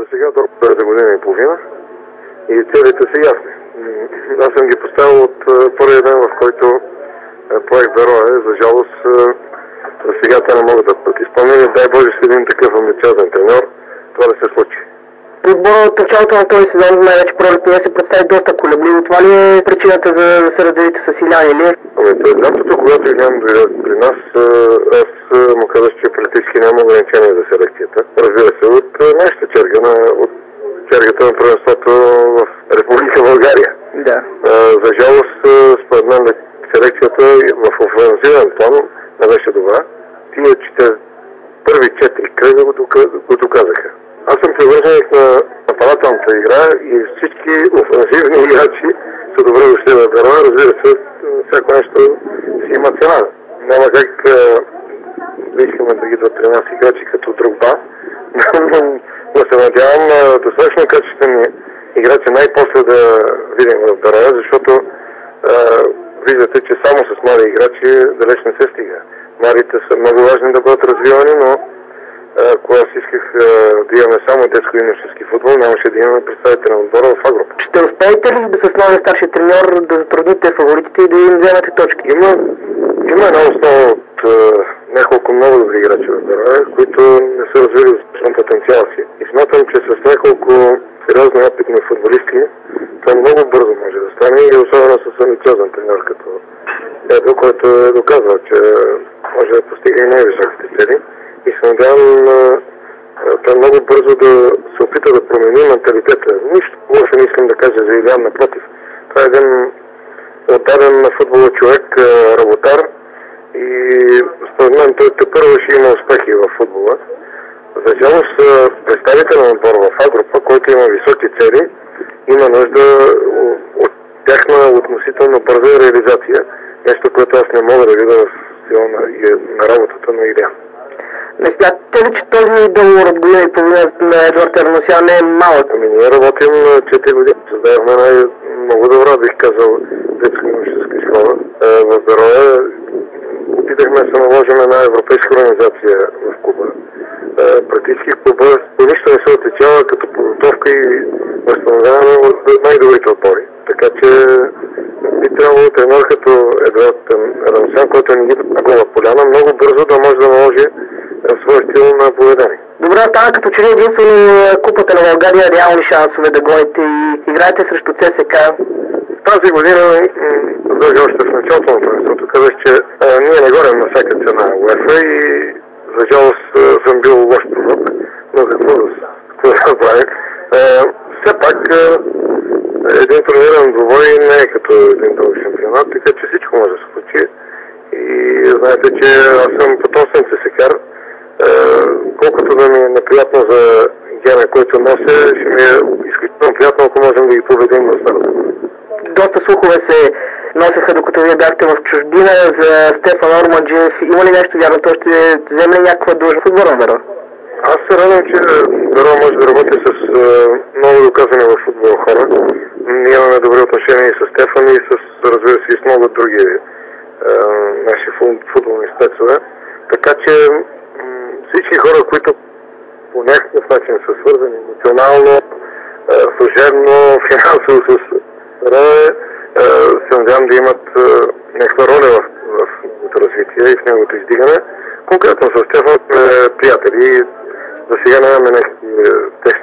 до сега толкова за година и половина и целите са ясни. Аз съм ги поставил от първия ден, в който поех Берое. За жалост, за сега те не могат да бъдат изпълнени. Дай Боже с един такъв амбициозен треньор това да се случи. Отборът от началото на този сезон, най-вече пролетния, се представи доста колебливо. Това ли е причината за да се разделите с Илян или? Лятото, когато Илян дойде при нас, аз му казах, че практически няма ограничения за селекцията. Разбира се, от нашата черга, от чергата на първенството в Република България. Да. За жалост, според мен селекцията в офензивен план не беше добра. Тия първи 4 кръга го доказаха. Аз съм привърженик на нападателната игра и всички офензивни играчи са добре дошли в Берое. Разбира се, всяко нещо си има цена. Няма как да искаме да идват при нас играчи като Дрогба. Но се надявам достатъчно качествени играчи най-после да видим в Берое, защото виждате, че само с млади играчи далеч не се стига. Младите са много важни да бъдат развивани, но ако аз исках да имаме само детско-юношески футбол, нямаше да имаме представител на отбора в А-група. Ще успеете ли с новия старши треньор да затрудните фаворитите и да им вземете точки? Има една основа от няколко много добри играчи в Берое, които не са развили достатъчно потенциал си. И смятам, че с няколко сериозни опитни футболисти това много бързо може да стане и особено с амбициозен треньор като Едо, който е доказал, че може да постига и най-високите цели. И се надявам той много бързо да се опита да промени менталитета. Нищо лошо не искам да кажа за Илян, напротив. Това е един отдаден на футбола човек, работар и според мен той тепърво ще има успехи в футбола. За жалост, представителен отбор в А-група, който има високи цели, има нужда от тяхна относително бърза реализация. Нещо, което аз не мога да видя в сила на работата на Илян. Не смятате ли, че този договор от година и половина на Едуард Ерносян не е малък? Ние работим 4 години. Създавахме много добра, бих казал, детско-юношеска школа в Берое. Опитахме да се наложим една европейска организация в клуба. Практически клуба по нищо не се отличава като подготовка и възстановяване от най-добрите отбори. Така че би трябвало треньор като Едуард Ерносян, който ни ги на поляна, много бързо да може да наложи своя стил на поведение. Добре, стана като че ли единствено Купата на България реални шансове да гоните и играете срещу ЦСКА. Тази година, даже още в началото на първенството, казах, че ние не горем на всяка цена УЕФА и за жалост съм бил лош пророк, но какво да правим. Все пак един трениран двубой не е като един дълъг шампионат, така че всичко може да се случи. И знаете, че аз съм потомствен ЦСКАр. Колкото да ми е неприятно за гена, който нося, ще ми е изключително приятно, ако можем да ги победим в старата. Доста слухове се носеха, докато вие бяхте в чужбина за Стефан Ормаджиев. Има ли нещо вярно? Той ще вземе някаква длъжност в отбора на Берое? Аз се радвам, че Берое може да работи с много доказани в футбола хора. Ние имаме добри отношения и с Стефан, и разбира се, и с много други наши футболни спецове. Така че всички хора, които по някакъв начин са свързани емоционално, служебно, финансово с Берое, се надявам да имат някаква роля в неговото развитие и в неговото издигане. Конкретно с Стефан сме приятели. За сега нямаме някакви